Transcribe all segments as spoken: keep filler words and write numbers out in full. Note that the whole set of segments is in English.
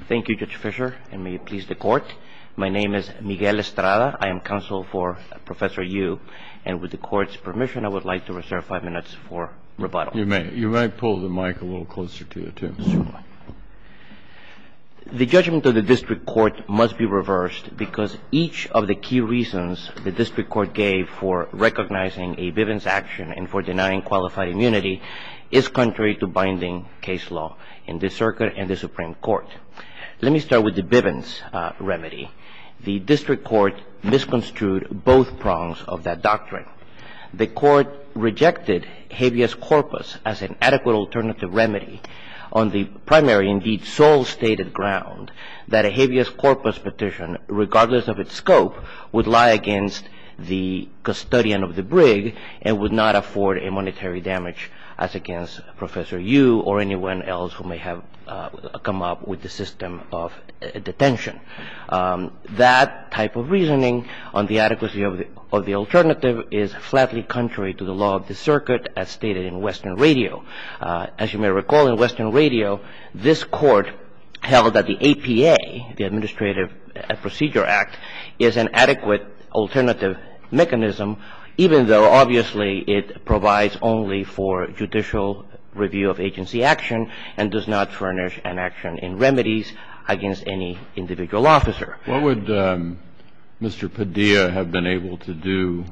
Thank you, Judge Fisher, and may it please the Court. My name is Miguel Estrada. I am counsel for Professor Yu, and with the Court's permission, I would like to reserve five minutes for rebuttal. You may. You might pull the mic a little closer to you, too. Certainly. The judgment of the District Court must be reversed because each of the key reasons the District Court gave for recognizing a Bivens action and for denying qualified immunity is contrary to binding case law in this circuit and the Supreme Court. Let me start with the Bivens uh, remedy. The District Court misconstrued both prongs of that doctrine. The Court rejected habeas corpus as an adequate alternative remedy on the primary, indeed sole stated ground that a habeas corpus petition, regardless of its scope, would lie against the custodian of the brig and would not afford a monetary damage as against Professor Yu or anyone else who may have uh, come up with the system of uh, detention. Um, that type of reasoning on the adequacy of the, of the alternative is flatly contrary to the law of the circuit as stated in Western Radio. Uh, as you may recall, in Western Radio, this Court held that the A P A, the Administrative Procedure Act, is an adequate alternative mechanism, even though obviously it provides only for judicial review of agency action and does not furnish an action in remedies against any individual officer. What would um, Mister Padilla have been able to do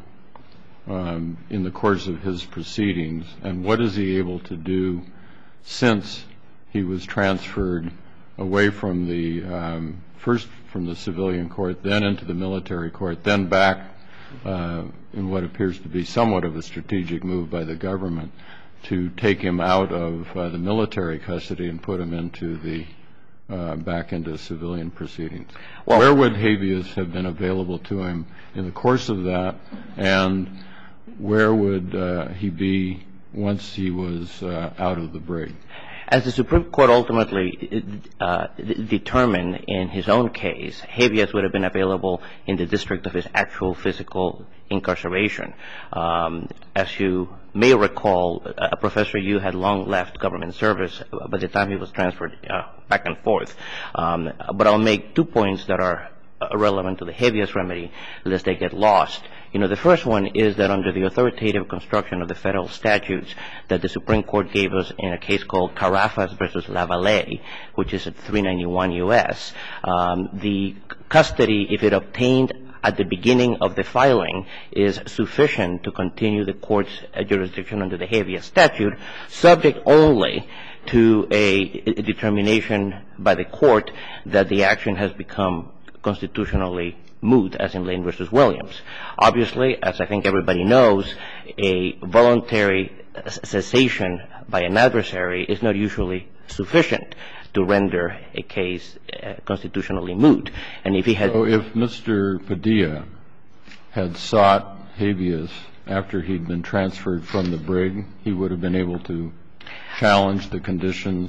um, in the course of his proceedings, and what is he able to do since he was transferred away from the um, first from the civilian court, then into the military court, then back uh, in what appears to be somewhat of a strategic move by the government to take him out of uh, the military custody and put him into the uh, back into civilian proceedings? Well, where would habeas have been available to him in the course of that, and where would uh, he be once he was uh, out of the brig? As the Supreme Court ultimately uh, determined in his own case, habeas would have been available in the district of his actual physical incarceration. Um, as you may recall, uh, Professor Yu had long left government service by the time he was transferred uh, back and forth. Um, but I'll make two points that are relevant to the habeas remedy, lest they get lost. You know, the first one is that under the authoritative construction of the federal statutes that the Supreme Court gave us in a case called Carafas versus Lavallee, which is at three ninety-one U S, um, the custody, if it obtained at the beginning of the filing, is sufficient to continue the court's uh, jurisdiction under the habeas statute, subject only to a, a determination by the court that the action has become constitutionally moot, as in Lane versus Williams. Obviously, as I think everybody knows, a voluntary cessation by an adversary is not usually sufficient to render a case uh, constitutionally moot. And if he had... So if Mister Padilla had sought habeas after he'd been transferred from the brig, he would have been able to challenge the conditions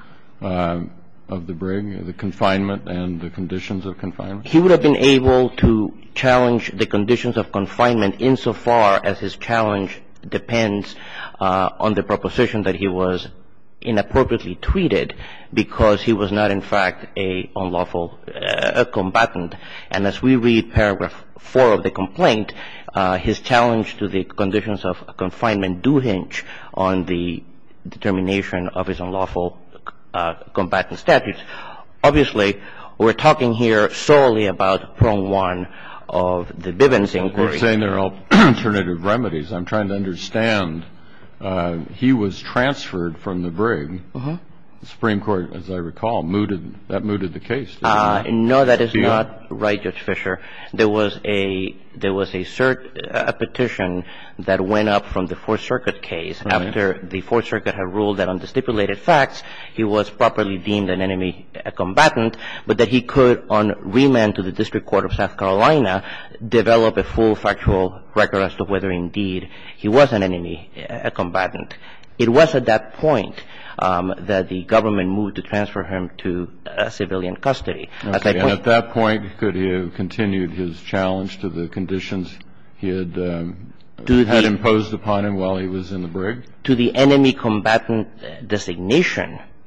uh, of the brig, the confinement and the conditions of confinement? He would have been able to challenge the conditions of confinement insofar as his challenge depends uh, on the proposition that he was inappropriately treated because he was not in fact a unlawful uh, combatant. And as we read paragraph four of the complaint, uh, his challenge to the conditions of confinement do hinge on the determination of his unlawful Uh, combatant statutes. Obviously, we're talking here solely about prong one of the Bivens inquiry. You're saying there are alternative remedies. I'm trying to understand. Uh, he was transferred from the brig. Uh-huh. The Supreme Court, as I recall, mooted that mooted the case. Uh, no, that is not right, Judge Fisher. There was a there was a cert a petition that went up from the Fourth Circuit case right. after the Fourth Circuit had ruled that on the stipulated facts he was properly deemed an enemy a combatant, but that he could, on remand to the District Court of South Carolina, develop a full factual record as to whether indeed he was an enemy a combatant. It was at that point Um, that the government moved to transfer him to uh, civilian custody. Okay. At and at that point, could he have continued his challenge to the conditions he had um, had the, imposed upon him while he was in the brig? To the enemy combatant designation,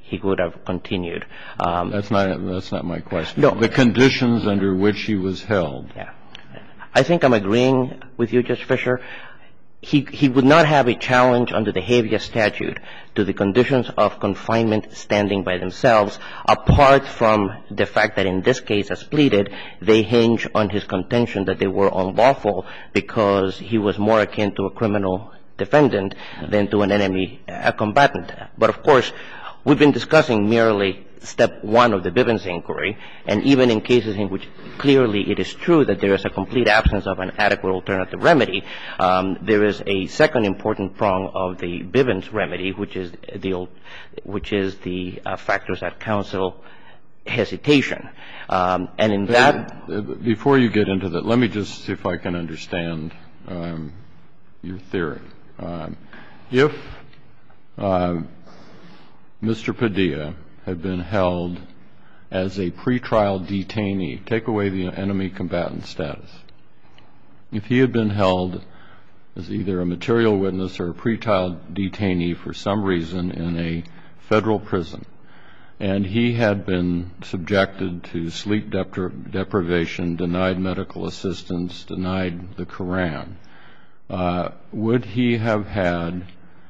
he would have continued. Um, that's not that's not my question. No. The conditions under which he was held. Yeah. I think I'm agreeing with you, Judge Fischer. He, he would not have a challenge under the habeas statute to the conditions of confinement standing by themselves, apart from the fact that in this case, as pleaded, they hinge on his contention that they were unlawful because he was more akin to a criminal defendant than to an enemy, a combatant. But, of course, we've been discussing merely step one of the Bivens inquiry, and even in cases in which clearly it is true that there is a complete absence of an adequate alternative remedy, um, there is a second important prong of the Bivens remedy, which is the which is the uh, factors that counsel hesitation. Um, and in that, before you get into that, let me just see if I can understand um, your theory. Um, if uh, Mister Padilla had been held as a pretrial detainee, take away the enemy combatant status, if he had been held as either a material witness or a pretrial detainee for some reason in a federal prison, and he had been subjected to sleep depri- deprivation, denied medical assistance, denied the Quran, uh, would he have had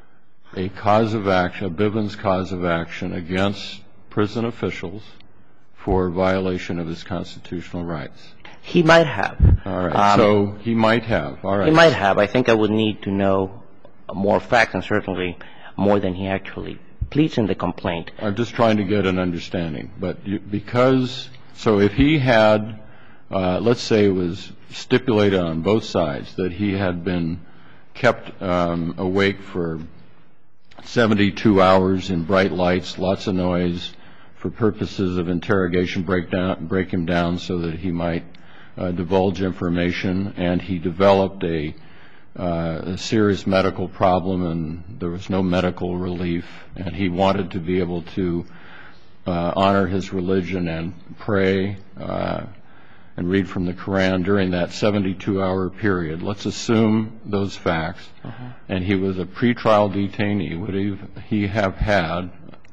a cause of action, a Bivens cause of action against prison officials for violation of his constitutional rights? he might have. All right. Um, so he might have. All right. He might have. I think I would need to know more facts, and certainly more than he actually pleads in the complaint. I'm just trying to get an understanding. But you, because so if he had, uh, let's say it was stipulated on both sides that he had been kept um, awake for seventy-two hours in bright lights, lots of noise, for purposes of interrogation, break down, break him down so that he might uh, divulge information, and he developed a, uh, a serious medical problem, and there was no medical relief, and he wanted to be able to uh, honor his religion and pray uh, and read from the Quran during that seventy-two hour period. Let's assume those facts. Uh-huh. And he was a pretrial detainee. Would he, he have had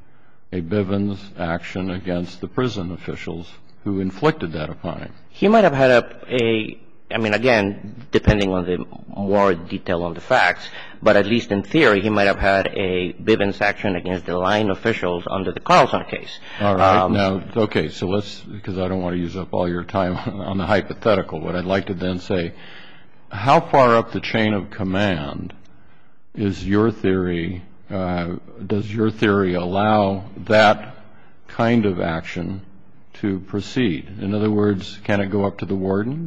a Bivens action against the prison officials who inflicted that upon him? He might have had a, a I mean, again, depending on the more detail on the facts, but at least in theory, he might have had a Bivens action against the line officials under the Carlson case. All right. Um, now, okay, so let's, because I don't want to use up all your time on the hypothetical, what I'd like to then say, how far up the chain of command is your theory, uh, does your theory allow that kind of action to proceed? In other words, can it go up to the warden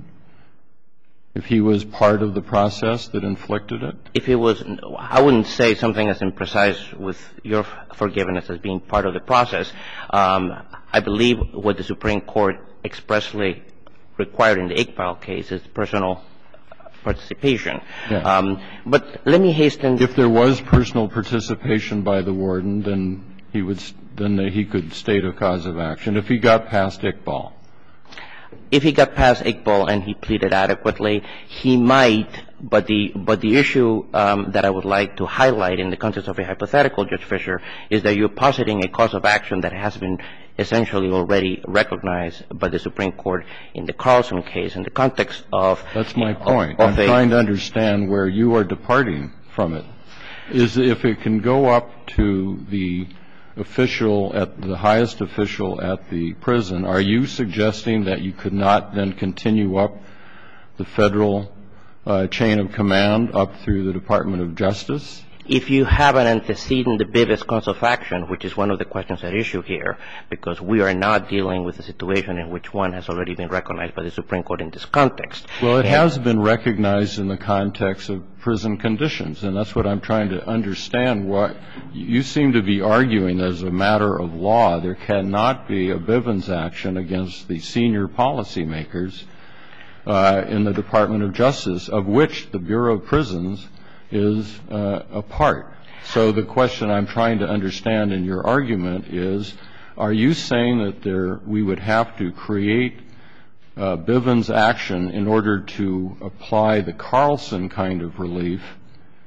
if he was part of the process that inflicted it? If it was, I wouldn't say something as imprecise with your forgiveness as being part of the process. Um, I believe what the Supreme Court expressly required in the Iqbal case is personal participation. Yeah. Um, but let me hasten. If there was personal participation by the warden, then he would, then he could state a cause of action. If he got past Iqbal. If he got past Iqbal and he pleaded adequately, he might, but the but the issue um, that I would like to highlight in the context of a hypothetical, Judge Fischer, is that you're positing a cause of action that has been essentially already recognized by the Supreme Court in the Carlson case in the context of... That's my point. Of, of I'm a, trying to understand where you are departing from it. Is if it can go up to the official, at the highest official at the prison, are you suggesting that you could not then continue up the federal uh, chain of command up through the Department of Justice? If you have an antecedent, the Bivens cause of action, which is one of the questions at issue here, because we are not dealing with a situation in which one has already been recognized by the Supreme Court in this context. Well, it and has been recognized in the context of prison conditions, and that's what I'm trying to understand. What you seem to be arguing as a matter of law, there cannot be a Bivens action against the senior policymakers uh, in the Department of Justice, of which the Bureau of Prisons is uh, a part. So the question I'm trying to understand in your argument is, are you saying that there we would have to create uh, Bivens action in order to apply the Carlson kind of relief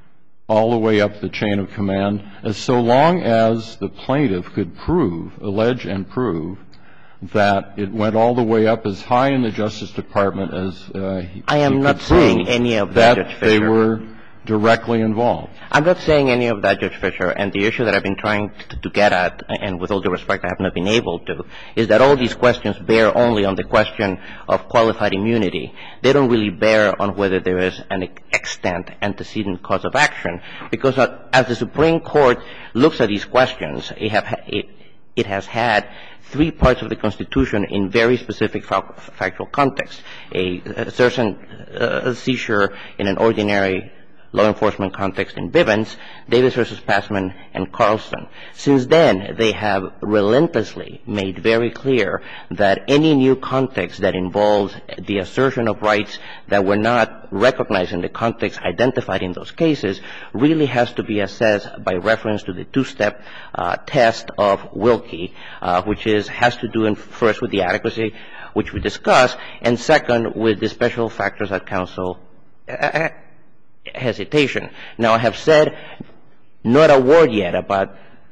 all the way up the chain of command, as so long as the plaintiff could prove, allege and prove, that it went all the way up as high in the Justice Department as uh, he, I am he not could saying prove any of that, that Judge they Fischer. were directly involved. I'm not saying any of that, Judge Fischer, and the issue that I've been trying to, to get at, and with all due respect I have not been able to, is that all these questions bear only on the question of qualified immunity. They don't really bear on whether there is an extant antecedent cause of action, because as the Supreme Court looks at these questions, it, have, it, it has had three parts of the Constitution in very specific factual context. A, a certain uh, seizure in an ordinary law enforcement context in Bivens, Davis versus Passman, and Carlson. Since then, they have relentlessly made very clear that any new context that involves the assertion of rights that were not recognized in the context identified in those cases really has to be assessed by reference to the two-step uh, test of Wilkie, uh, which is has to do in, first with the adequacy, which we discussed, and second with the special factors that counsel uh, hesitation. Now, I have said not a word yet about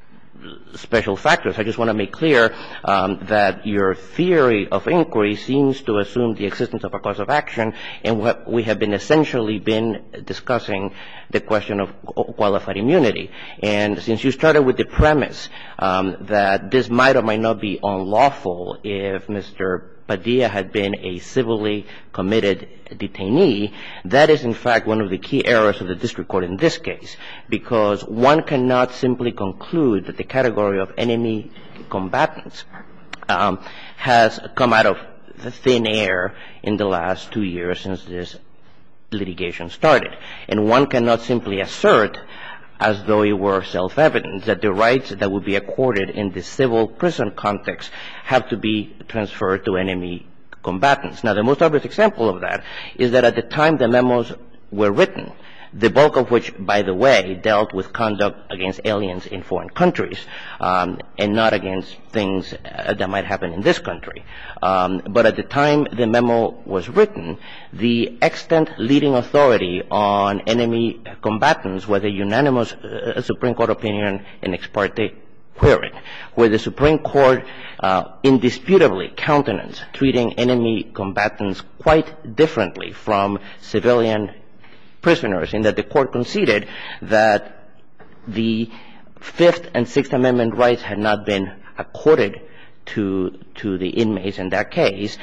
special factors. I just want to make clear um, that your theory of inquiry seems to assume the existence of a cause of action, and what we have been essentially been discussing the question of qualified immunity. And since you started with the premise um, that this might or might not be unlawful if Mister Padilla had been a civilly committed detainee, that is in fact one of the key errors of the district court in this case, because one cannot simply conclude that the category of enemy combatants um, has come out of the thin air in the last two years since this litigation started. And one cannot simply assert as though it were self-evident that the rights that would be accorded in the civil prison context have to be transferred to enemy combatants. Now, the most obvious example of that is that at the time the memos were written, the bulk of which, by the way, dealt with conduct against aliens in foreign countries, um, and not against things uh, that might happen in this country. Um, but at the time the memo was written, the extant leading authority on enemy combatants was a unanimous uh, Supreme Court opinion in Ex parte Quirin, where the Supreme Court uh, indisputably countenanced treating enemy combatants quite differently from civilian prisoners, in that the court conceded that the Fifth and Sixth Amendment rights had not been accorded to to the inmates in that case,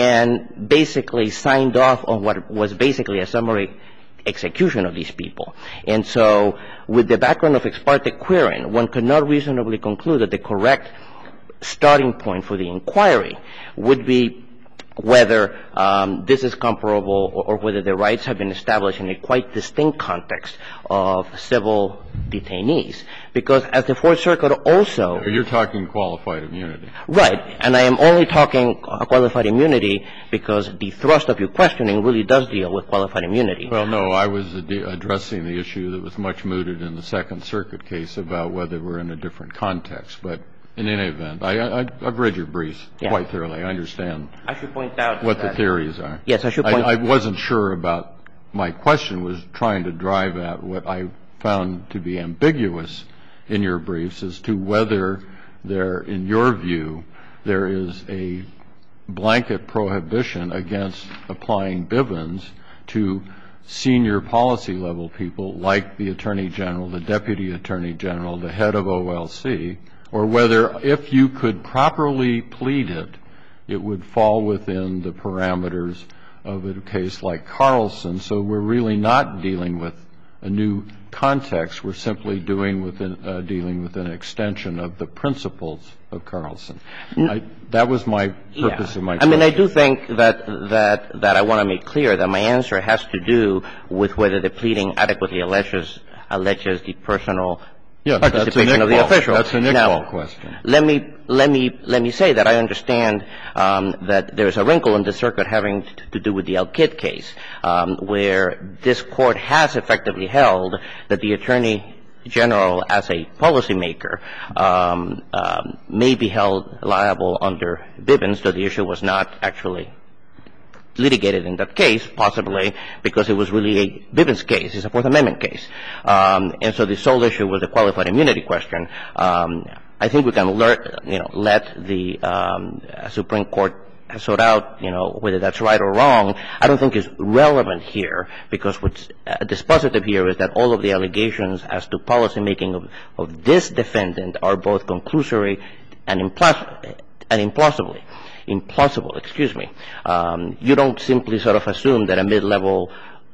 and basically signed off on what was basically a summary execution of these people. And so with the background of Ex parte Quirin, one could not reasonably conclude that the correct starting point for the inquiry would be whether um, this is comparable or, or whether the rights have been established in a quite distinct context of civil detainees. Because as the Fourth Circuit also... You're talking qualified immunity. Right. And I am only talking qualified immunity because the thrust of your questioning really does deal with qualified immunity. Well, no, I was ad- addressing the issue that was much mooted in the Second Circuit case about whether we're in a different context. But in any event, I, I, I've read your briefs yeah. quite thoroughly. I understand I should point out what that, the theories are. Yes, I should point I, I wasn't sure about, my question was trying to drive at what I found to be ambiguous in your briefs as to whether there, in your view, there is a blanket prohibition against applying Bivens to senior policy level people like the Attorney General, the Deputy Attorney General, the head of O L C, or whether if you could properly plead it, it would fall within the parameters of a case like Carlson. So we're really not dealing with a new context. We're simply doing with an, uh, dealing with an extension of the principles of Carlson. I, that was my purpose yeah. of my I question. mean, I do think that, that, that I want to make clear that my answer has to do with whether the pleading adequately alleges, alleges the personal Yes, participation of the official. That's an Iqbal now, question. Let me let me let me say that I understand um, that there is a wrinkle in the circuit having to, to do with the Al-Kid case, um, where this court has effectively held that the Attorney General, as a policymaker, um, um, may be held liable under Bivens, though the issue was not actually litigated in that case, possibly because it was really a Bivens case. It's a Fourth Amendment case. Um, and so the sole issue was the qualified immunity question. Um, I think we can learn, you know, let the um, Supreme Court sort out, you know, whether that's right or wrong. I don't think is relevant here, because what's uh, dispositive here is that all of the allegations as to policymaking of, of this defendant are both conclusory and, implaus- and implausibly. implausible, excuse me. Um, you don't simply sort of assume that a mid-level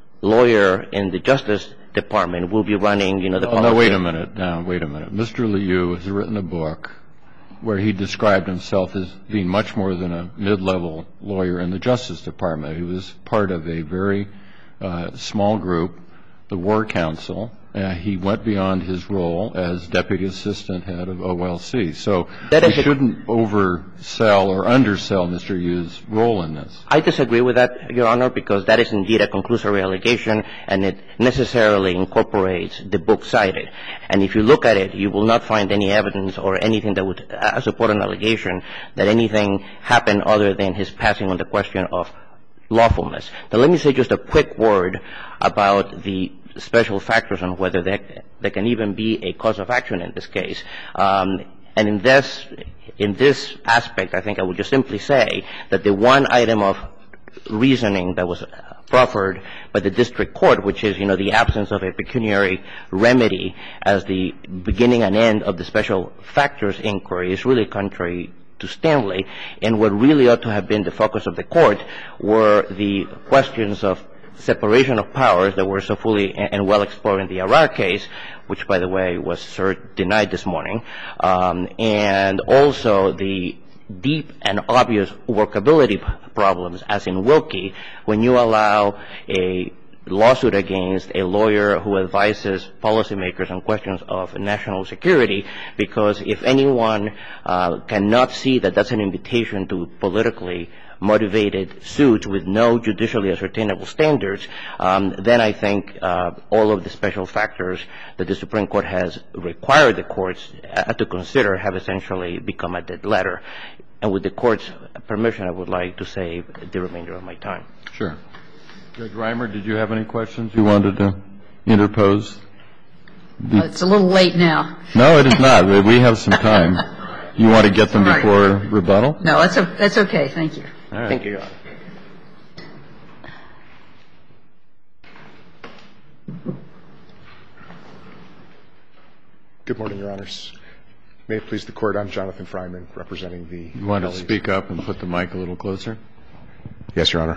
lawyer in the Justice Department will be running, you know, the oh, policy. No, wait a minute. Now, wait a minute. Mister Liu has written a book where he described himself as being much more than a mid-level lawyer in the Justice Department. He was part of a very uh, small group, the War Council. Uh, he went beyond his role as Deputy Assistant Head of O L C. So that we shouldn't oversell or undersell Mister Yu's role in this. I disagree with that, Your Honor, because that is indeed a conclusory allegation, and it necessarily incorporates the book cited. And if you look at it, you will not find any evidence or anything that would uh, support an allegation that anything happened other than his passing on the question of lawfulness. Now, let me say just a quick word about the special factors on whether there, there can even be a cause of action in this case. Um, and in this, in this aspect, I think I would just simply say that the one item of reasoning that was proffered by the district court, which is, you know, the absence of a pecuniary remedy as the beginning and end of the special factors inquiry, is really contrary to Stanley. And what really ought to have been the focus of the court were the questions of separation of powers that were so fully and well explored in the Arar case, which, by the way, was cert denied this morning, um, and also the deep and obvious workability problems, as in Wilkie, when you allow a lawsuit against a lawyer who advises policymakers on questions of national security, because if anyone uh, cannot see that that's an invitation to politically motivated suits with no judicially ascertainable standards, um, then I think uh, all of the special factors that the Supreme Court has required the courts uh, to consider have essentially become a dead letter. And with the court's permission, I would like to save the remainder of my time. Sure. Judge Reimer, did you have any questions you wanted to interpose? Uh, it's a little late now. No, it is not. We have some time. You want to get them right. before rebuttal? No, that's, a, that's okay. Thank you. All right. Thank you, Your Honor. Good morning, Your Honors. May it please the Court, I'm Jonathan Fryman, representing the... You want to speak up and put the mic a little closer? Yes, Your Honor.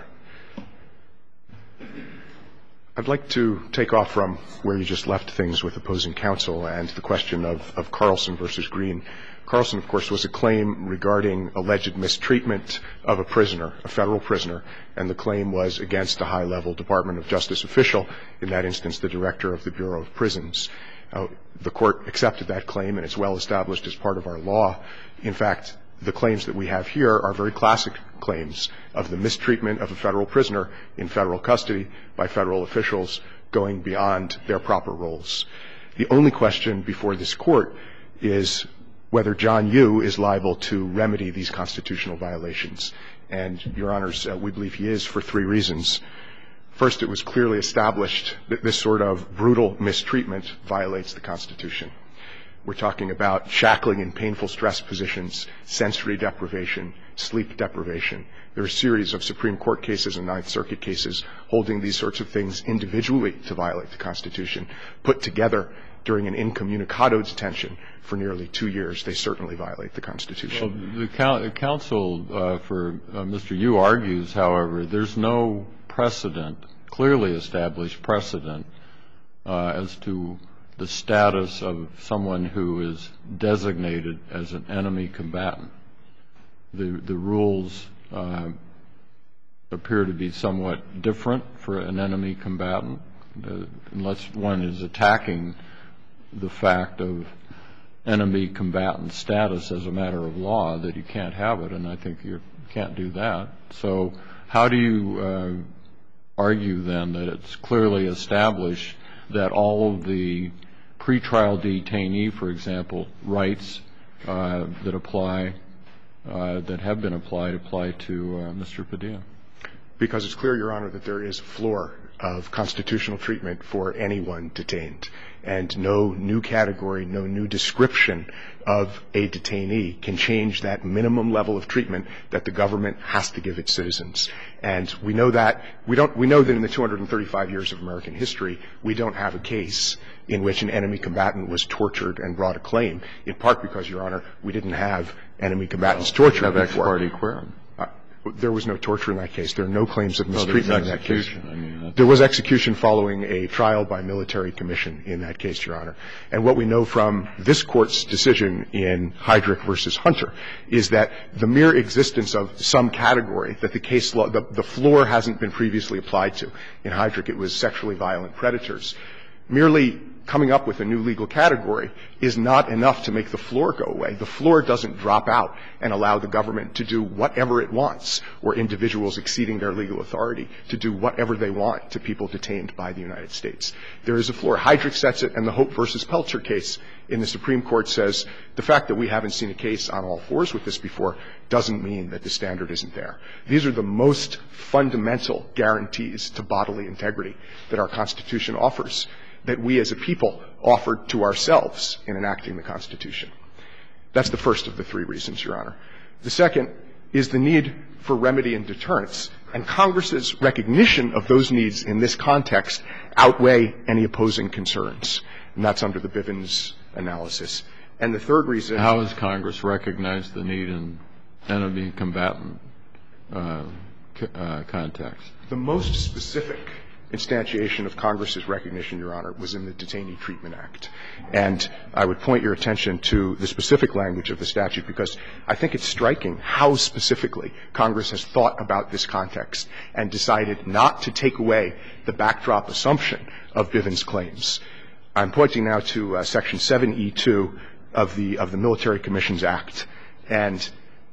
I'd like to take off from where you just left things with opposing counsel and the question of, of Carlson versus Green. Carlson, of course, was a claim regarding alleged mistreatment of a prisoner, a federal prisoner, and the claim was against a high-level Department of Justice official, in that instance the director of the Bureau of Prisons. Uh, the court accepted that claim, and it's well established as part of our law. In fact, the claims that we have here are very classic claims of the mistreatment of a federal prisoner in federal custody by federal officials going beyond their proper roles. The only question before this court is whether John Yoo is liable to remedy these constitutional violations. And, Your Honors, uh, we believe he is for three reasons. First, it was clearly established that this sort of brutal mistreatment violates the Constitution. We're talking about shackling in painful stress positions, sensory deprivation, sleep deprivation. There are a series of Supreme Court cases and Ninth Circuit cases holding these sorts of things individually to violate the Constitution. Put together during an incommunicado detention for nearly two years, they certainly violate the Constitution. Well, the, coun- the counsel uh, for uh, Mister Yoo argues, however, there's no precedent, clearly established precedent, uh, as to the status of someone who is designated as an enemy combatant. The, the rules uh, appear to be somewhat different for an enemy combatant, uh, unless one is attacking the fact of enemy combatant status as a matter of law, that you can't have it, and I think you can't do that. So how do you uh, argue then that it's clearly established that all of the pretrial detainee, for example, rights uh, that apply, uh, that have been applied, apply to uh, Mister Padilla? Because it's clear, Your Honor, that there is a floor of constitutional treatment for anyone detained. And no new category, no new description of a detainee can change that minimum level of treatment that the government has to give its citizens. And we know that we don't we know that in the two hundred thirty-five years of American history, we don't have a case in which an enemy combatant was tortured and brought a claim, in part because, Your Honor, we didn't have enemy combatants tortured have before. Ex parte quorum. There was no torture in that case. There are no claims of mistreatment well, in that case. I mean, there was execution following a trial by military commission in that case, Your Honor. And what we know from this Court's decision in Heydrich versus Hunter is that the mere existence of some category that the case law, the, the floor hasn't been previously applied to. In Heydrich, it was sexually violent predators. Merely coming up with a new legal category is not enough to make the floor go away. The floor doesn't drop out and allow the government to do whatever it wants, or individuals exceeding their legal authority to do whatever they want to people detained by the United States. There is a floor. Heydrich sets it, and the Hope versus Pelcher case in the Supreme Court says the fact that we haven't seen a case on all fours with this before doesn't mean that the standard isn't there. These are the most fundamental guarantees to bodily integrity that our Constitution offers, that we as a people offered to ourselves in enacting the Constitution. That's the first of the three reasons, Your Honor. The second is the need for remedy and deterrence, and Congress's recognition of those needs in this context outweigh any opposing concerns, and that's under the Bivens analysis. And the third reason — How has Congress recognized the need in enemy combatant uh, uh, context? The most specific instantiation of Congress's recognition, Your Honor, was in the Detainee Treatment Act. And I would point your attention to the specific language of the statute, because I think it's striking how specifically Congress has thought about this context and decided not to take away the backdrop assumption of Bivens' claims. I'm pointing now to uh, Section seven E two of the of the Military Commissions Act. And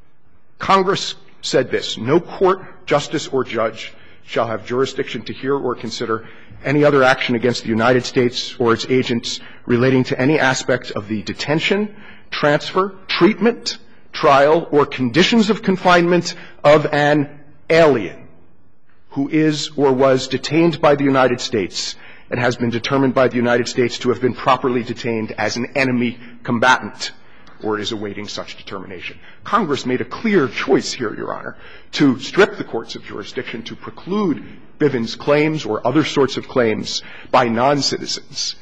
Congress said this: no court, justice, or judge shall have jurisdiction to hear or consider any other action against the United States or its agents relating to any aspect of the detention, transfer, treatment, trial, or conditions of confinement of an alien who is or was detained by the United States and has been determined by the United States to have been properly detained as an enemy combatant or is awaiting such determination. Congress made a clear choice here, Your Honor, to strip the courts of jurisdiction to preclude Bivens' claims or other sorts of claims by non-citizens.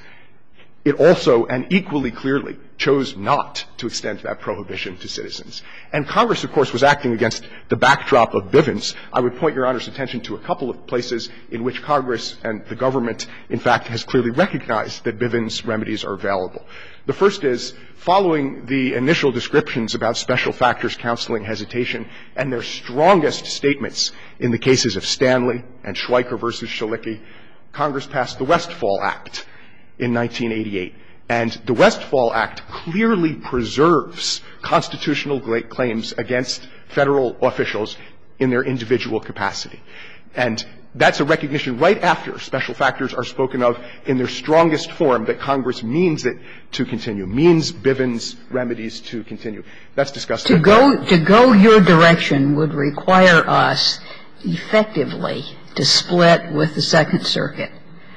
It also, and equally clearly, chose not to extend that prohibition to citizens. And Congress, of course, was acting against the backdrop of Bivens. I would point Your Honor's attention to a couple of places in which Congress and the government, in fact, has clearly recognized that Bivens remedies are available. The first is, following the initial descriptions about special factors counseling hesitation and their strongest statements in the cases of Stanley and Schweiker versus Schalicki, Congress passed the Westfall Act in nineteen eighty-eight. And the Westfall Act clearly preserves constitutional claims against federal officials in their individual capacity. And that's a recognition right after special factors are spoken of in their strongest form that Congress means it to continue, means Bivens remedies to continue. That's discussed. To go, to go your direction would require us effectively to split with the Second Circuit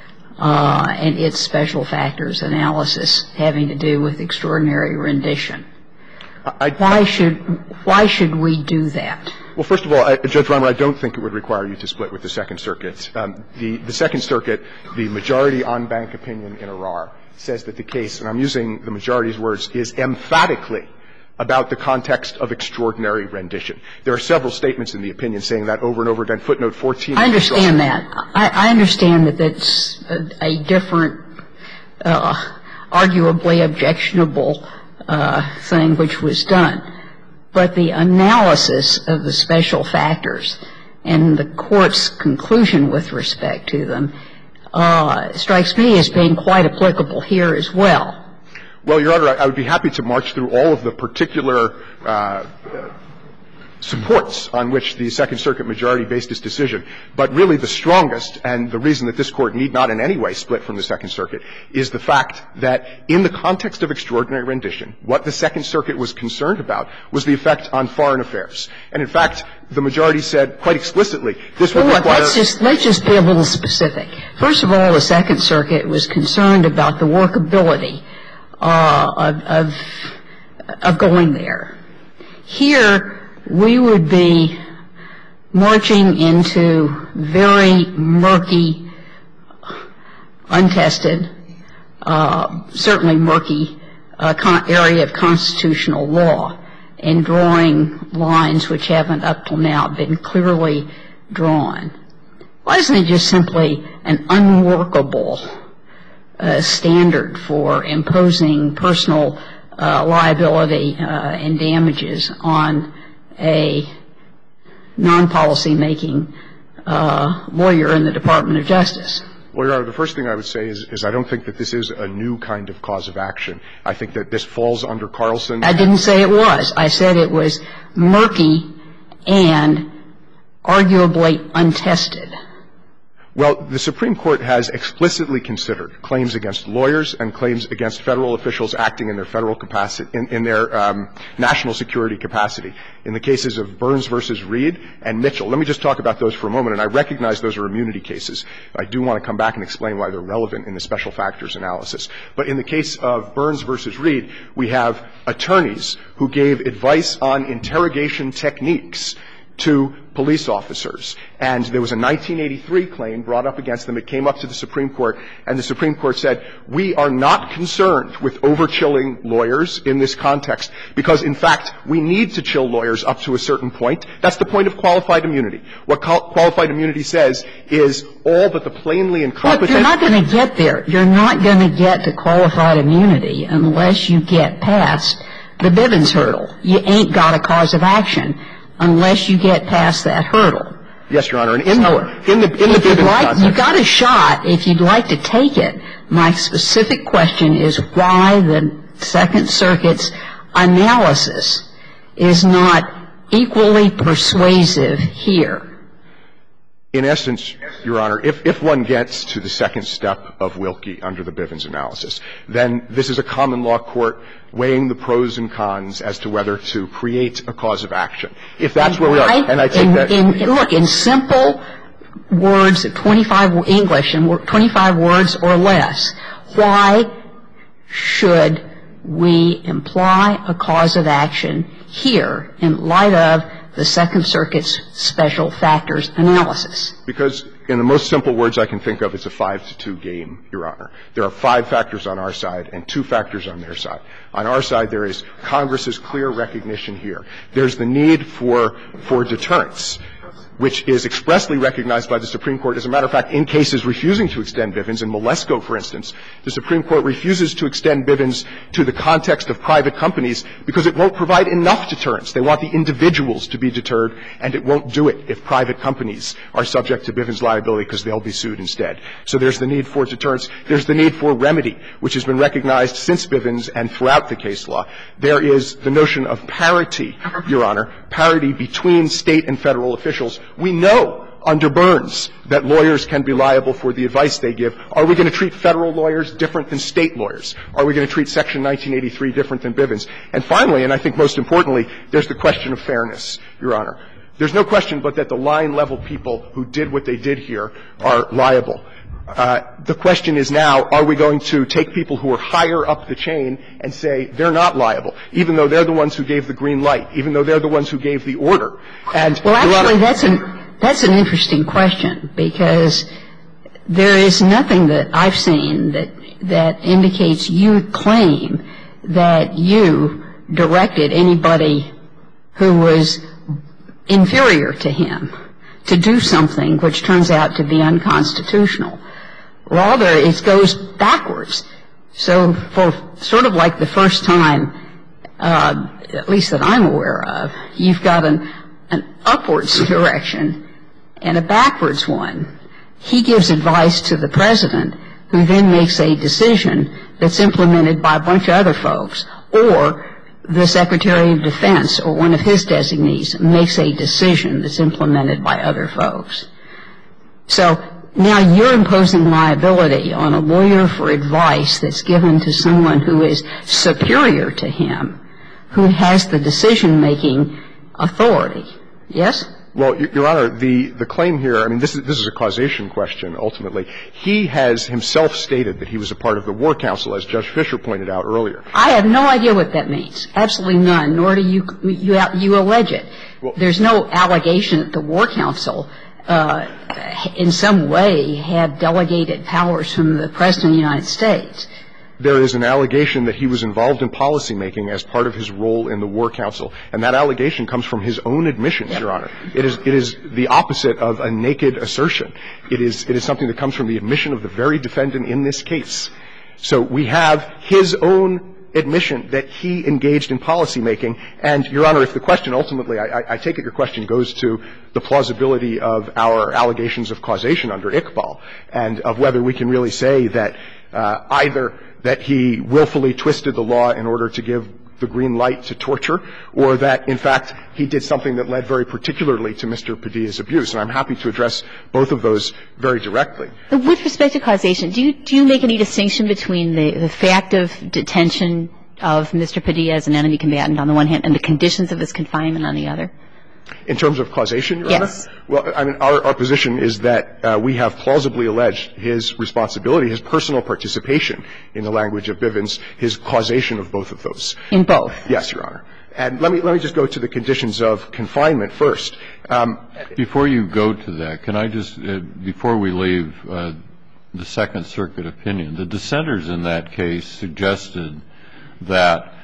uh, and its special factors analysis having to do with extraordinary rendition. I, why should why should we do that? Well, first of all, I, Judge Reimer, I don't think it would require you to split with the Second Circuit. Um, the, the Second Circuit, the majority en-banc opinion in Arar, says that the case, and I'm using the majority's words, is emphatically about the context of extraordinary rendition. There are several statements in the opinion saying that over and over again. Footnote fourteen. I understand that. I, I understand that that's a, a different, uh, arguably objectionable uh, thing which was done. But the analysis of the special factors and the Court's conclusion with respect to them uh, strikes me as being quite applicable here as well. Well, Your Honor, I would be happy to march through all of the particular uh, supports on which the Second Circuit majority based its decision. But really the strongest, and the reason that this Court need not in any way split from the Second Circuit, is the fact that in the context of extraordinary rendition, what the Second Circuit was concerned about was the effect on foreign affairs. And in fact, the majority said quite explicitly this would well, require – let's just, let's just be a little specific. First of all, the Second Circuit was concerned about the workability uh, of, of, of going there. Here, we would be marching into very murky, untested, uh, certainly murky uh, con- area of constitutional law and drawing lines which haven't up till now been clearly drawn. Why isn't it just simply an unworkable uh, standard for imposing personal uh, liability uh, and damages on a non-policy-making uh, lawyer in the Department of Justice? Well, Your Honor, the first thing I would say is, is I don't think that this is a new kind of cause of action. I think that this falls under Carlson. I didn't say it was. I said it was murky and arguably untested. Well, the Supreme Court has explicitly considered claims against lawyers and claims against federal officials acting in their federal capacity, in, in their um, national security capacity, in the cases of Burns versus Reed and Mitchell. Let me just talk about those for a moment, and I recognize those are immunity cases. I do want to come back and explain why they're relevant in the special factors analysis. But in the case of Burns versus Reed, we have attorneys who gave advice on interrogation techniques to police officers. And there was a nineteen eighty-three claim brought up against them. It came up to the Supreme Court, and the Supreme Court said, we are not concerned with over-chilling lawyers in this context because, in fact, we need to chill lawyers up to a certain point. That's the point of qualified immunity. What qualified immunity says is all but the plainly incompetent. But you're not going to get there. You're not going to get to qualified immunity unless you get past the Bivens hurdle. You ain't got a cause of action unless you get past that hurdle. Yes, Your Honor. And in, so, in the in the Bivens like, context, you got a shot. If you'd like to take it, my specific question is why the Second Circuit's analysis is not equally persuasive here. In essence, Your Honor, if, if one gets to the second step of Wilkie under the Bivens analysis, then this is a common law court weighing the pros and cons as to whether to create a cause of action. If that's where we are, and I take in, that. In, look, in simple words, twenty-five English and twenty-five words or less, why should we imply a cause of action here in light of the Second Circuit's special factors analysis? Because in the most simple words I can think of, it's a five to two game, Your Honor. There are five factors on our side and two factors on their side. On our side, there is Congress's clear recognition here. There's the need for, for deterrence, which is expressly recognized by the Supreme Court. As a matter of fact, in cases refusing to extend Bivens, in Malesko, for instance, the Supreme Court refuses to extend Bivens to the context of private companies because it won't provide enough deterrence. They want the individuals to be deterred, and it won't do it if private companies are subject to Bivens liability because they'll be sued instead. So there's the need for deterrence. There's the need for remedy, which has been recognized since Bivens and throughout the case law. There is the notion of parity, Your Honor, parity between state and federal officials. We know under Burns that lawyers can be liable for the advice they give. Are we going to treat federal lawyers different than state lawyers? Are we going to treat Section nineteen eighty-three different than Bivens? And finally, and I think most importantly, there's the question of fairness, Your Honor. There's no question but that the line-level people who did what they did here are liable. Uh, the question is now, are we going to take people who are higher up the chain and say they're not liable, even though they're the ones who gave the green light, even though they're the ones who gave the order? And well, actually, that's an that's an interesting question because there is nothing that I've seen that that indicates you claim that you directed anybody who was inferior to him to do something which turns out to be unconstitutional. Rather, it goes backwards. So for sort of like the first time, uh, at least that I'm aware of, you've got an, an upwards direction and a backwards one. He gives advice to the president, who then makes a decision that's implemented by a bunch of other folks. Or the Secretary of Defense or one of his designees makes a decision that's implemented by other folks. So now you're imposing liability on a lawyer for advice that's given to someone who is superior to him, who has the decision-making authority. Yes? Well, Your Honor, the, the claim here, I mean, this is, this is a causation question, ultimately. He has himself stated that he was a part of the War Council, as Judge Fischer pointed out earlier. I have no idea what that means. Absolutely none, nor do you, you, you allege it. Well, there's no allegation that the War Council uh, in some way had delegated powers from the President of the United States. There is an allegation that he was involved in policymaking as part of his role in the War Council, and that allegation comes from his own admissions, Your Honor. It is, it is the opposite of a naked assertion. It is, it is something that comes from the admission of the very defendant in this case. So we have his own admission that he engaged in policymaking. And, Your Honor, if the question ultimately, I, I take it your question goes to the plausibility of our allegations of causation under Iqbal and of whether we can really say that uh, either that he willfully twisted the law in order to give the green light to torture, or that, in fact, he did something that led very particularly to Mister Padilla's abuse. And I'm happy to address both of those very directly. With respect to causation, do you, do you make any distinction between the, the fact of detention of Mister Padilla as an enemy combatant on the one hand and the conditions of his confinement on the other? In terms of causation, Your yes. Honor? Well, I mean, our, our position is that uh, we have plausibly alleged his responsibility, his personal participation in the language of Bivens, his causation of both of those. In both? Yes, Your Honor. And let me, let me just go to the conditions of confinement first. Um, before you go to that, can I just, uh, before we leave uh, the Second Circuit opinion, the dissenters in that case suggested that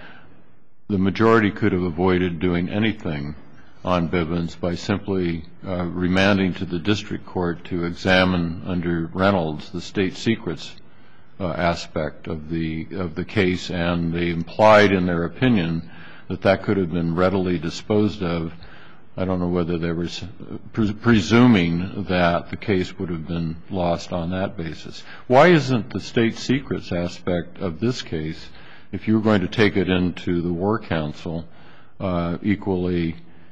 the majority could have avoided doing anything on Bivens by simply uh, remanding to the district court to examine under Reynolds the state secrets uh, aspect of the of the case, and they implied in their opinion that that could have been readily disposed of. I don't know whether they were pre- presuming that the case would have been lost on that basis. Why isn't the state secrets aspect of this case, if you were going to take it into the War Council, uh, equally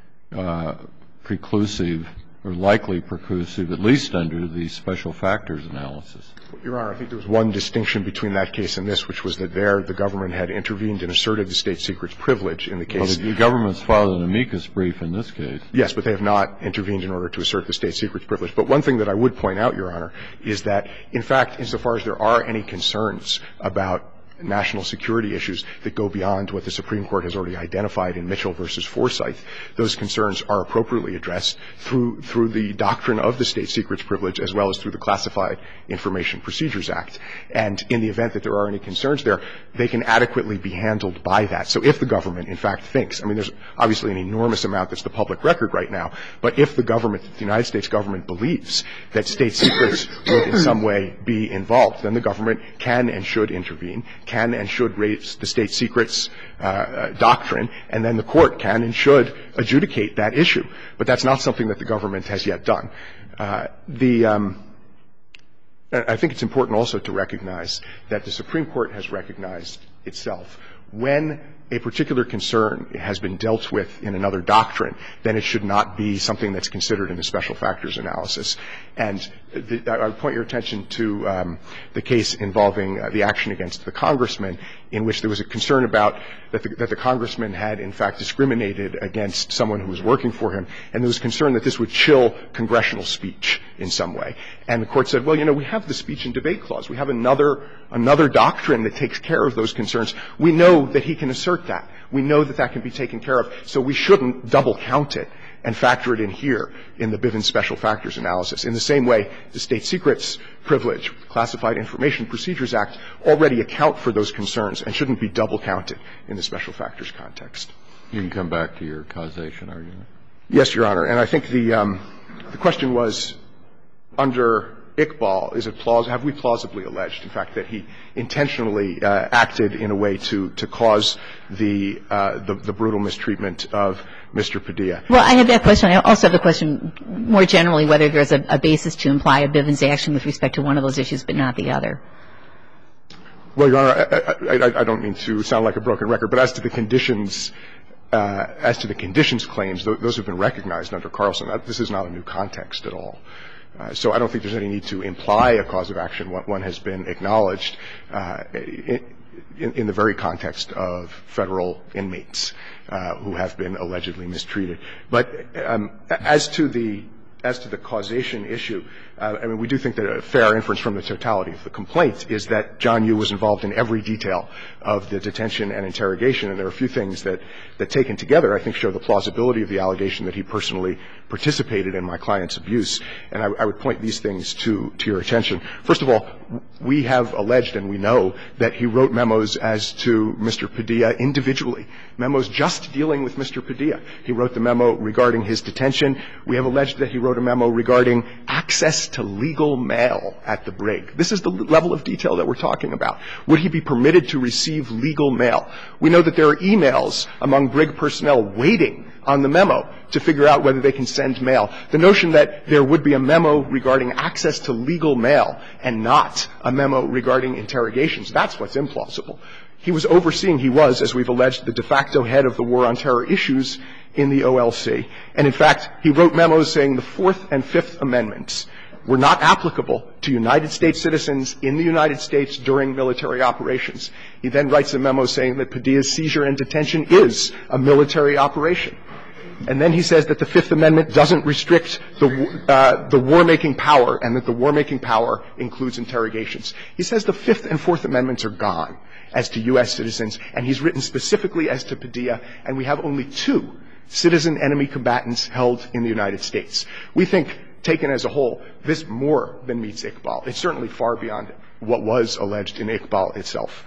Uh, preclusive or likely preclusive, at least under the special factors analysis? Your Honor, I think there was one distinction between that case and this, which was that there the government had intervened and asserted the state secrets privilege in the case. Well, the government's filed an amicus brief in this case. Yes, but they have not intervened in order to assert the state secrets privilege. But one thing that I would point out, Your Honor, is that, in fact, insofar as there are any concerns about national security issues that go beyond what the Supreme Court has already identified in Mitchell versus Forsyth, those concerns are appropriately addressed through through the doctrine of the state secrets privilege as well as through the Classified Information Procedures Act. And in the event that there are any concerns there, they can adequately be handled by that. So if the government, in fact, thinks, I mean, there's obviously an enormous amount that's the public record right now, but if the government, the United States government believes that state secrets would in some way be involved, then the government can and should intervene, can and should raise the state secrets uh, doctrine, and then the court can and should adjudicate that issue. But that's not something that the government has yet done. Uh, the um, I think it's important also to recognize that the Supreme Court has recognized itself when a particular concern has been dealt with in another doctrine, then it should not be something that's considered in the special factors analysis. And the, I would point your attention to um, the case involving uh, the action against the congressman, in which there was a concern about that the, that the congressman had, in fact, discriminated against someone who was working for him, and there was concern that this would chill congressional speech in some way. And the court said, well, you know, we have the speech and debate clause. We have another another doctrine that takes care of those concerns. We know that he can assert that. We know that that can be taken care of, so we shouldn't double count it and factor it in here in the Bivens special factors analysis. In the same way, the state secrets privilege, Classified Information Procedures Act, already account for those concerns and shouldn't be double counted in the special factors context. You can come back to your causation argument. Yes, Your Honor. And I think the um, the question was, under Iqbal, is it plaus- have we plausibly alleged, in fact, that he intentionally uh, acted in a way to to cause the, uh, the the brutal mistreatment of Mister Padilla? Well, I have that question. I also have the question more generally whether there's a, a basis to imply a Bivens action with respect to one of those issues but not the other. Well, Your Honor, I, I, I don't mean to sound like a broken record, but as to the conditions, uh, as to the conditions claims, th- those have been recognized under Carlson. That, this is not a new context at all. Uh, so I don't think there's any need to imply a cause of action. One, one has been acknowledged uh, in, in, in the very context of federal inmates uh, who have been allegedly mistreated. But um, as to the as to the causation issue, uh, I mean, we do think that a fair inference from the totality of the complaint is that John Yoo was involved in every detail of the detention and interrogation. And there are a few things that, that taken together, I think, show the plausibility of the allegation that he personally participated in my client's abuse. And I, I would point these things to, to your attention. First of all, we have alleged and we know that he wrote memos as to Mister Padilla individually, memos just dealing with Mister Padilla. He wrote the memo regarding his detention. We have alleged that he wrote a memo regarding access to legal mail at the brig. This is the level of detail that we're talking about. Would he be permitted to receive legal mail? We know that there are emails among brig personnel waiting on the memo to figure out whether they can send mail. The notion that there would be a memo regarding access to legal mail and not a memo regarding interrogations, that's what's implausible. He was overseeing, he was, as we've alleged, the de facto head of the War on Terror issues in the O L C. And in fact, he wrote memos saying the Fourth and Fifth Amendments were not applicable to United States citizens in the United States during military operations. He then writes a memo saying that Padilla's seizure and detention is a military operation. And then he says that the Fifth Amendment doesn't restrict the, uh, the war-making power and that the war-making power includes interrogations. He says the Fifth and Fourth Amendments are gone as to U S citizens, and he's written specifically as to Padilla, and we have only two citizen enemy combatants held in the United States. We think, taken as a whole, this more than meets Iqbal. It's certainly far beyond what was alleged in Iqbal itself.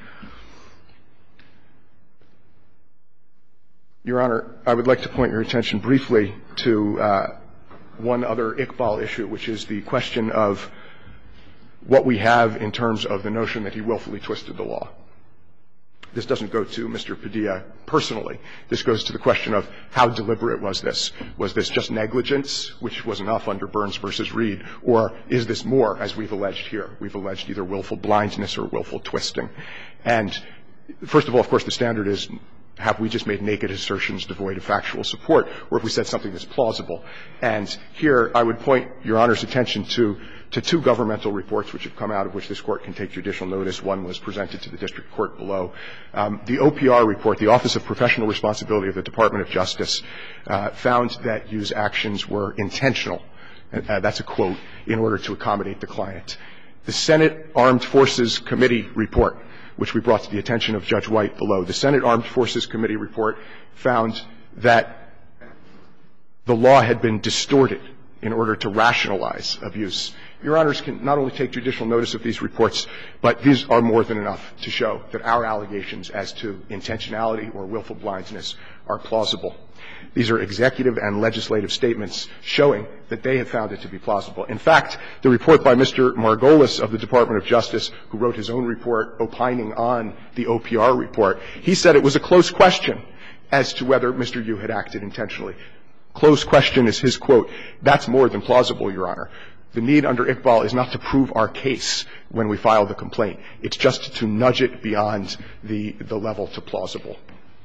Your Honor, I would like to point your attention briefly to uh, one other Iqbal issue, which is the question of what we have in terms of the notion that he willfully twisted the law. This doesn't go to Mister Padilla personally. This goes to the question of how deliberate was this? Was this just negligence, which was enough under Burns versus Reed, or is this more, as we've alleged here? We've alleged either willful blindness or willful twisting. And first of all, of course, the standard is, have we just made naked assertions devoid of factual support, or have we said something that's plausible? And here I would point Your Honor's attention to to two governmental reports which have come out of which this Court can take judicial notice. One was presented to the district court below. Um, the O P R report, the Office of Professional Responsibility of the Department of Justice, uh, found that Yu's actions were intentional. Uh, that's a quote, in order to accommodate the client. The Senate Armed Forces Committee report, which we brought to the attention of Judge White below, the Senate Armed Forces Committee report found that the law had been distorted in order to rationalize abuse. Your Honors can not only take judicial notice of these reports, but these are more than enough to show that our allegations as to intentionality or willful blindness are plausible. These are executive and legislative statements showing that they have found it to be plausible. In fact, the report by Mister Margolis of the Department of Justice, who wrote his own report opining on the O P R report, he said it was a close question as to whether Mister Yu had acted intentionally. Close question is his quote. That's more than plausible, Your Honor. The need under Iqbal is not to prove our case when we file the complaint. It's just to nudge it beyond the, the level to plausible.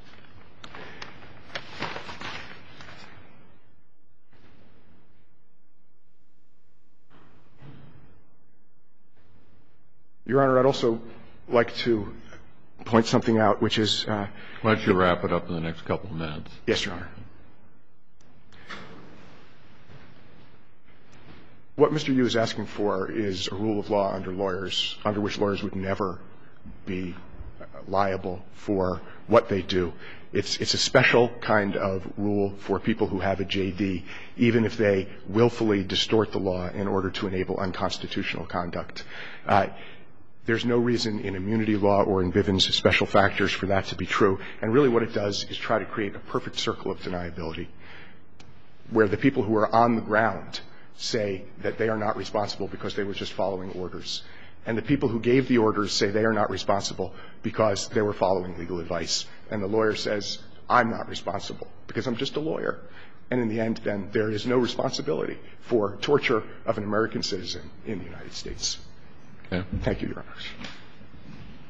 Your Honor, I'd also like to point something out, which is uh, – Why don't you wrap it up in the next couple of minutes? Yes, Your Honor. What Mister Yu is asking for is a rule of law under lawyers, under which lawyers would never be liable for what they do. It's, it's a special kind of rule for people who have a J D, even if they willfully distort the law in order to enable unconstitutional conduct. Uh, There's no reason in immunity law or in Bivens special factors for that to be true. And really what it does is try to create a perfect circle of deniability where the people who are on the ground say that they are not responsible because they were just following orders. And the people who gave the orders say they are not responsible because they were following legal advice. And the lawyer says, I'm not responsible because I'm just a lawyer. And in the end, then, there is no responsibility for torture of an American citizen in the United States. Okay. Thank you, Your Honors.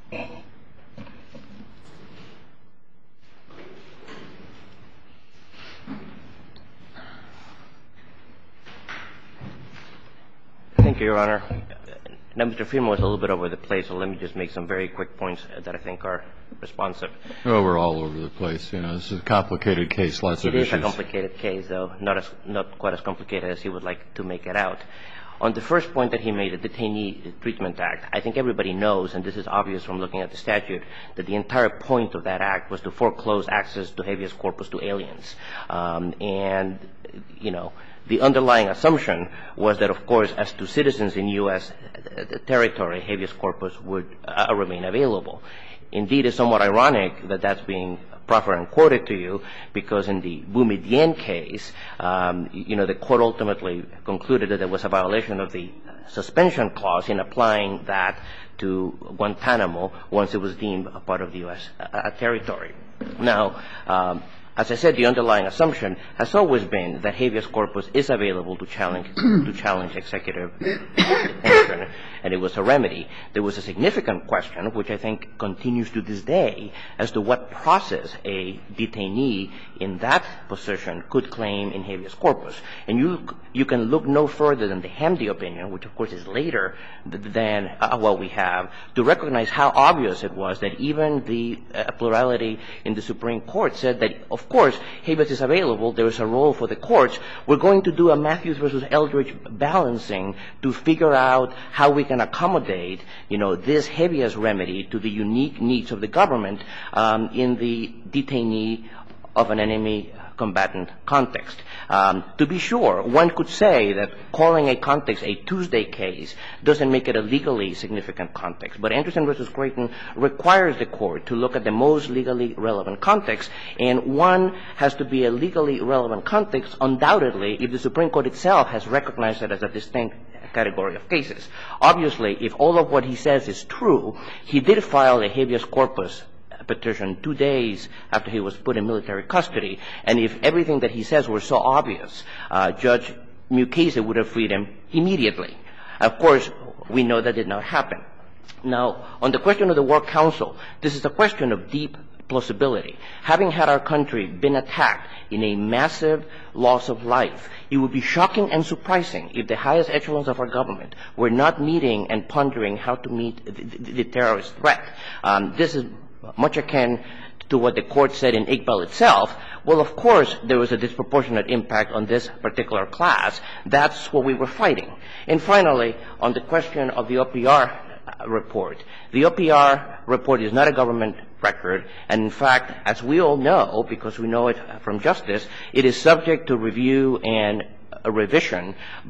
Thank you, Your Honor. Now, Mister Friedman was a little bit over the place, so let me just make some very quick points that I think are responsive. Well, we're all over the place. You know, this is a complicated case, lots of issues. It is a complicated case, though, not as not quite as complicated as he would like to make it out. On the first point that he made, the Detainee Treatment Act, I think everybody knows, and this is obvious from looking at the statute, that the entire point of that act was to foreclose access to habeas corpus to aliens. Um, and, you know, the underlying assumption was that, of course, as to citizens in U S territory, habeas corpus would uh, remain available. Indeed, it's somewhat ironic that that's being proffered and quoted to you, because in the Boumediene case, um, you know, the court ultimately concluded that there was a violation of the suspension clause in applying that to Guantanamo once it was deemed a part of the U S uh, territory. Now, um, as I said, the underlying assumption has always been that habeas corpus is available to challenge to challenge executive detention, and it was a remedy. There was a significant question, which I think continues to this day, as to what process a detainee in that position could claim in habeas corpus. And you you can look no further than the Hamdi opinion, which of course is later than uh, what we have, to recognize how obvious it was that even the uh, plurality in the Supreme Court said that, of course, habeas is available. There is a role for the courts. We're going to do a Matthews versus Eldridge balancing to figure out how we can accommodate, you know, this habeas remedy to the unique needs of the government um, in the detainee of an enemy combatant context. Um, to be sure, one could say that calling a context a Tuesday case doesn't make it a legally significant context, but Anderson versus Creighton requires the court to look at the most legally relevant context, and one has to be a legally relevant context, undoubtedly, if the Supreme Court itself has recognized it as a distinct category of cases. Obviously, if all of what he says is true, he did file a habeas corpus petition two days after he was put in military custody, and if everything that he says were so obvious, uh, Judge Mukasey would have freed him immediately. Of course, we know that did not happen. Now, on the question of the War Council, this is a question of deep plausibility. Having had our country been attacked in a massive loss of life, it would be shocking and surprising if the highest echelons of our government were not meeting and pondering how to meet the, the, the terrorist threat. Um, this is much akin to what the court said in Iqbal itself. Well, of course, there was a disproportionate impact on this particular class. That's what we were fighting. And finally, on the question of the O P R report, the O P R report is not a government record, and in fact, as we all know, because we know it from justice, it is subject to review and a revision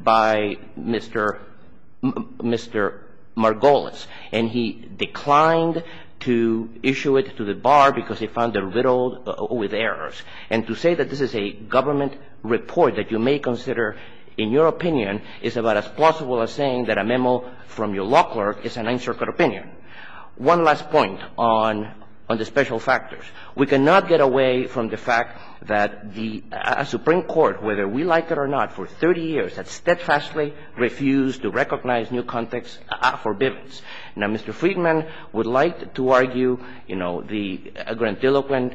by Mister M- Mister Margolis, and he declined to issue it to the bar because he found it riddled uh, with errors. And to say that this is a government report that you may consider, in your opinion, is about as plausible as saying that a memo from your law clerk is a Ninth Circuit opinion. One last point on on the special factors. We cannot get away from the fact that the uh, Supreme Court, whether we like it or not, for thirty years has steadfastly refused to recognize new contexts uh, for Bivens. Now, Mister Friedman would like to argue, you know, the uh, grandiloquent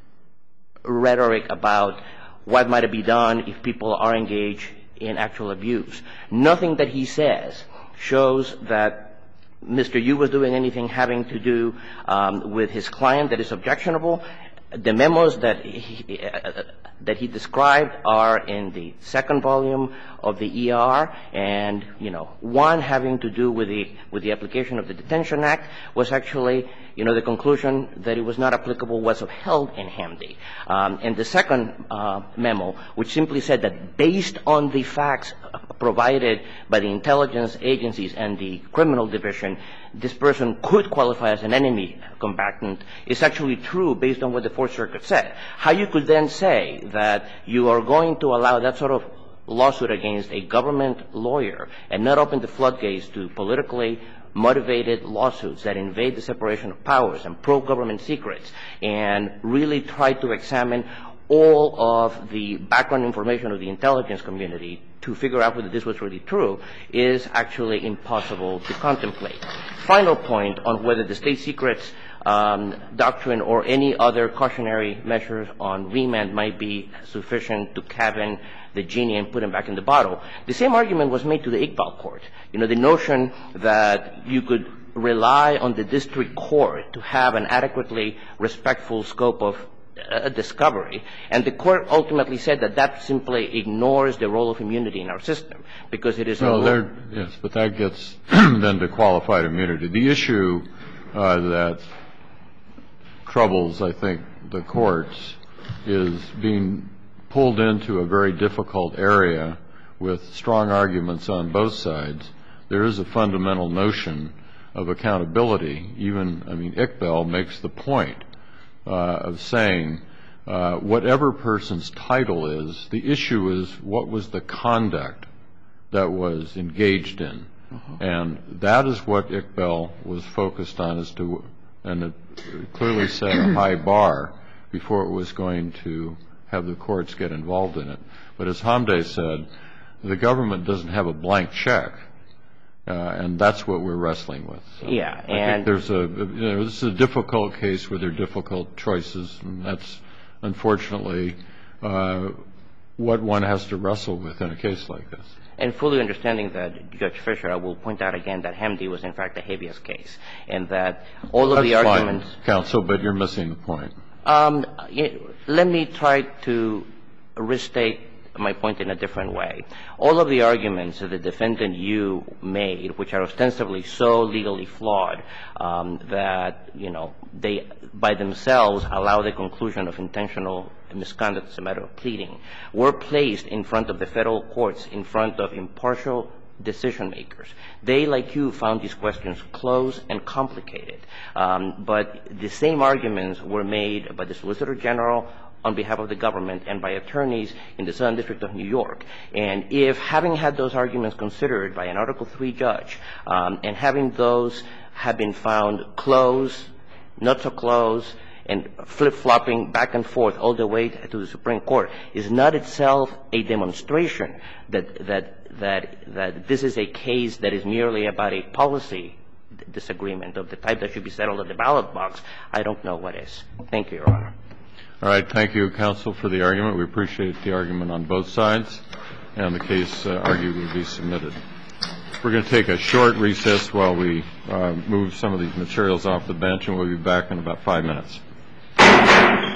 rhetoric about what might be done if people are engaged in actual abuse. Nothing that he says shows that Mister Yu was doing anything having to do um, with his client that is objectionable. The memos that he, uh, that he described are in the second volume of the E R, and, you know, one having to do with the with the application of the Detention Act was actually, you know, the conclusion that it was not applicable was upheld in Hamdi. Um, and the second uh, memo, which simply said that based on the facts provided by the intelligence agencies and the criminal division, this person could qualify as an enemy combatant, is actually true based on what the Fourth Circuit said. How you could then say that you are going to allow that sort of lawsuit against a government lawyer and not open the floodgates to politically motivated lawsuits that invade the separation of powers and probe government secrets and really try to examine all of the background information of the intelligence community to figure out whether this was really true is actually impossible to contemplate. Final point on whether the state secrets um, doctrine or any other cautionary measures on remand might be sufficient to cabin the genie and put him back in the bottle. The same argument was made to the Iqbal court. You know, the notion that you could rely on the district court to have an adequately respectful scope of a discovery, and the court ultimately said that that simply ignores the role of immunity in our system because it is a well, there, yes, but that gets then to qualified immunity. The issue uh, that troubles, I think, the courts is being pulled into a very difficult area with strong arguments on both sides. There is a fundamental notion of accountability. Even, I mean, Iqbal makes the point Uh, of saying uh, whatever person's title is, the issue is what was the conduct that was engaged in. Uh-huh. And that is what Iqbal was focused on as to, and it clearly set a high bar before it was going to have the courts get involved in it. But as Hamdi said, the government doesn't have a blank check. Uh, and that's what we're wrestling with. So yeah, I and think there's a, you know, this is a difficult case where there are difficult choices, and that's unfortunately uh, what one has to wrestle with in a case like this. And fully understanding that, Judge Fisher, I will point out again that Hamdi was in fact a habeas case, and that all well, of the arguments. Fine, counsel, but you're missing the point. Um, let me try to restate my point in a different way. All of the arguments that the defendant you made, which are ostensibly so legally flawed um, that, you know, they by themselves allow the conclusion of intentional misconduct as a matter of pleading, were placed in front of the federal courts, in front of impartial decision makers. They, like you, found these questions close and complicated. Um, but the same arguments were made by the Solicitor General on behalf of the government and by attorneys in the Southern District of New York. And if, having had those arguments considered by an Article three judge, um, and having those have been found close, not so close, and flip-flopping back and forth all the way to the Supreme Court, is not itself a demonstration that that that that this is a case that is merely about a policy disagreement of the type that should be settled at the ballot box, I don't know what is. Thank you, Your Honor. All right. Thank you, counsel, for the argument. We appreciate the argument on both sides, and the case uh, argued will be submitted. We're going to take a short recess while we uh, move some of these materials off the bench, and we'll be back in about five minutes.